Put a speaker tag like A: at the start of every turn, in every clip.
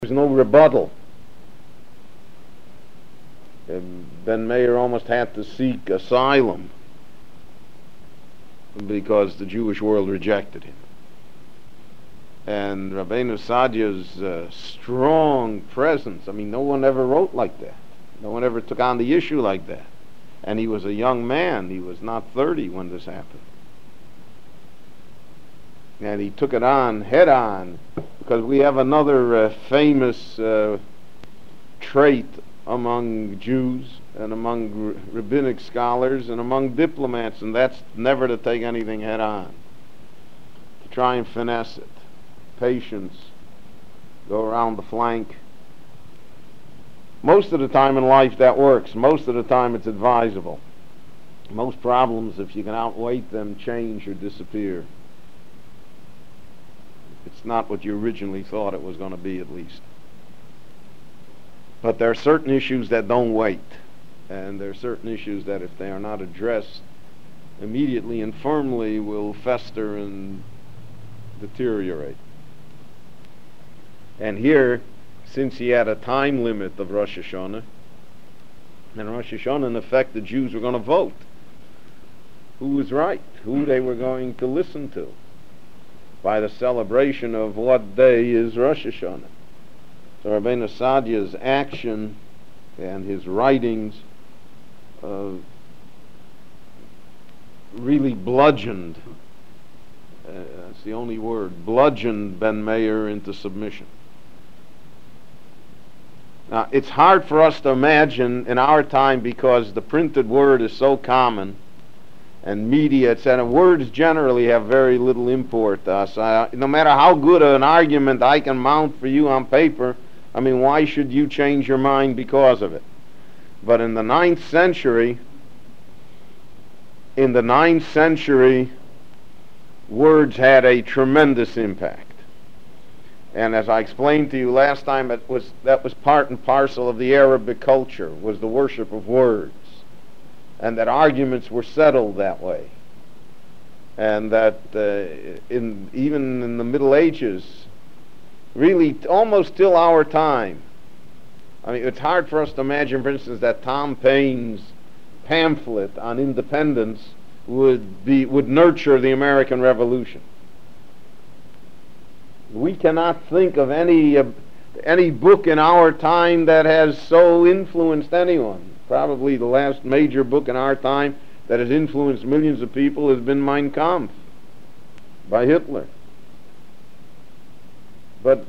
A: There's no rebuttal. Ben Meir almost had to seek asylum because the Jewish world rejected him. And Rabbeinu Sadia's strong presence, I mean, no one ever wrote like that. No one ever took on the issue like that. And he was a young man. He was not 30 when this happened. And he took it on, head on, because we have another famous trait among Jews and among rabbinic scholars and among diplomats, and that's never to take anything head on, to try and finesse it. Patience, go around the flank. Most of the time in life that works. Most of the time it's advisable. Most problems, if you can outweight them, change or disappear. It's not what you originally thought it was going to be, at least. But there are certain issues that don't wait, and there are certain issues that, if they are not addressed immediately and firmly, will fester and deteriorate. And here, since he had a time limit of Rosh Hashanah, and Rosh Hashanah, in effect, the Jews were going to vote who was right, who they were going to listen to, by the celebration of what day is Rosh Hashanah. So Rabbeinu Sadia's action and his writings really bludgeoned, that's the only word, bludgeoned Ben Meir into submission. Now, it's hard for us to imagine in our time, because the printed word is so common, and media, etc. Words generally have very little import to us. No matter how good an argument I can mount for you on paper, I mean, why should you change your mind because of it? But in the 9th century, words had a tremendous impact. And as I explained to you last time, that was part and parcel of the Arabic culture, was the worship of words. And that arguments were settled that way. And that even in the Middle Ages, really almost till our time, I mean, it's hard for us to imagine, for instance, that Tom Paine's pamphlet on independence would nurture the American Revolution. We cannot think of any book in our time that has so influenced anyone. Probably the last major book in our time that has influenced millions of people has been Mein Kampf by Hitler. But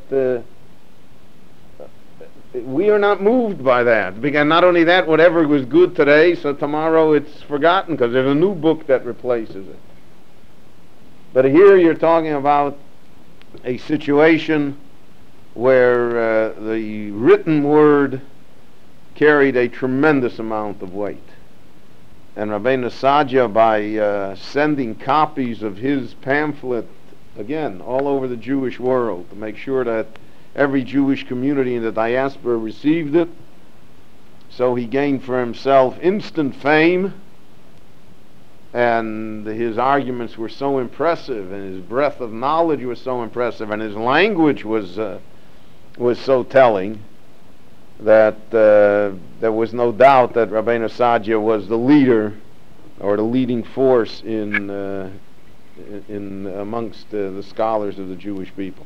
A: we are not moved by that. Because not only that, whatever was good today, so tomorrow it's forgotten because there's a new book that replaces it. But here you're talking about a situation where the written word carried a tremendous amount of weight. And Rabbeinu Sadia, by sending copies of his pamphlet, again, all over the Jewish world, to make sure that every Jewish community in the diaspora received it, so he gained for himself instant fame, and his arguments were so impressive, and his breadth of knowledge was so impressive, and his language was so telling, that there was no doubt that Rabbeinu Sadia was the leader or the leading force in amongst the scholars of the Jewish people.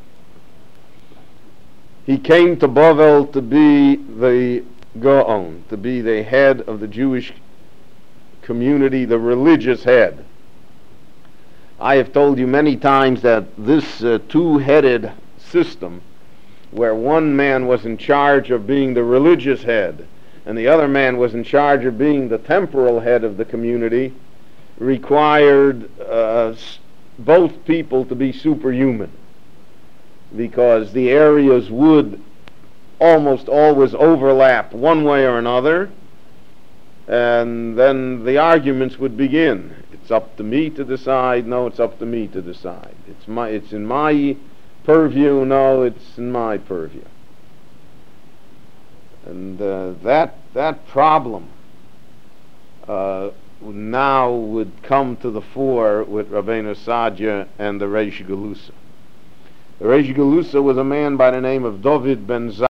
A: He came to Bavel to be the Gaon, to be the head of the Jewish community, the religious head. I have told you many times that this two-headed system, where one man was in charge of being the religious head and the other man was in charge of being the temporal head of the community, required both people to be superhuman, because the areas would almost always overlap one way or another, and then the arguments would begin. It's up to me to decide. No, it's up to me to decide. It's in my purview. No, it's in my purview. And that problem now would come to the fore with Rabbeinu Sadia and the Reish Galusa. The Reish Galusa was a man by the name of David ben